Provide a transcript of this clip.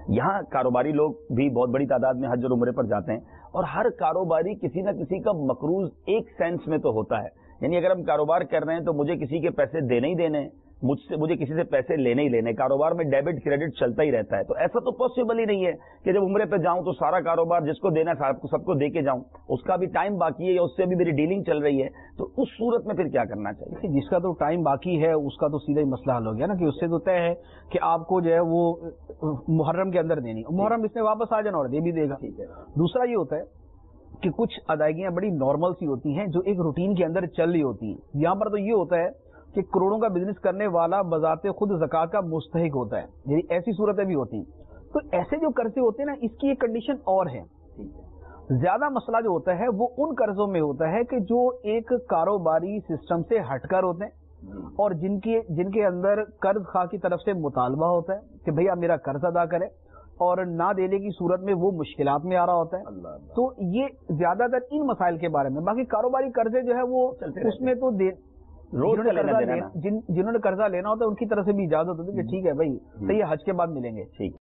یہاں کاروباری لوگ بھی بہت بڑی تعداد میں حج اور عمرے پر جاتے ہیں، اور ہر کاروباری کسی نہ کسی کا مقروض ایک سینس میں تو ہوتا ہے. یعنی اگر ہم کاروبار کر رہے ہیں تو مجھے کسی کے پیسے دینے ہی دینے ہیں، مجھے کسی سے پیسے لینے ہی لینے. کاروبار میں ڈیبٹ کریڈٹ چلتا ہی رہتا ہے. تو ایسا تو پاسبل ہی نہیں ہے کہ جب عمرے پہ جاؤں تو سارا کاروبار جس کو دینا ہے سب کو دے کے جاؤں. اس کا بھی ٹائم باقی ہے یا اس سے بھی میری ڈیلنگ چل رہی ہے. تو اس صورت میں پھر کیا کرنا چاہیے؟ جس کا تو ٹائم باقی ہے اس کا تو سیدھا ہی مسئلہ حل ہو گیا نا، کہ اس سے تو طے ہے کہ آپ کو جو ہے وہ محرم کے اندر دینی، محرم اس میں واپس آ جانا اور دے بھی دے گا. دوسرا یہ ہوتا ہے کہ کچھ ادائیگیاں بڑی نارمل سی ہوتی ہیں جو ایک روٹین کے اندر چل رہی ہوتی ہیں. یہاں پر تو یہ ہوتا ہے کہ کروڑوں کا بزنس کرنے والا بذات خود زکوٰۃ کا مستحق ہوتا ہے. یعنی ایسی صورتیں بھی ہوتی ہیں. تو ایسے جو قرضے ہوتے ہیں نا، اس کی ایک کنڈیشن اور ہے. زیادہ مسئلہ جو ہوتا ہے وہ ان قرضوں میں ہوتا ہے کہ جو ایک کاروباری سسٹم سے ہٹ کر ہوتے ہیں اور جن کے اندر قرض خواہ کی طرف سے مطالبہ ہوتا ہے کہ بھئی آپ میرا قرض ادا کریں، اور نہ دینے کی صورت میں وہ مشکلات میں آ رہا ہوتا ہے. تو یہ زیادہ تر ان مسائل کے بارے میں. باقی کاروباری قرضے جو ہے وہ اس میں تو جنہوں نے قرضہ لینا ہوتا ہے ان کی طرف سے بھی اجازت ہوتی ہے کہ ٹھیک ہے بھائی صحیح ہے، حج کے بعد ملیں گے. ٹھیک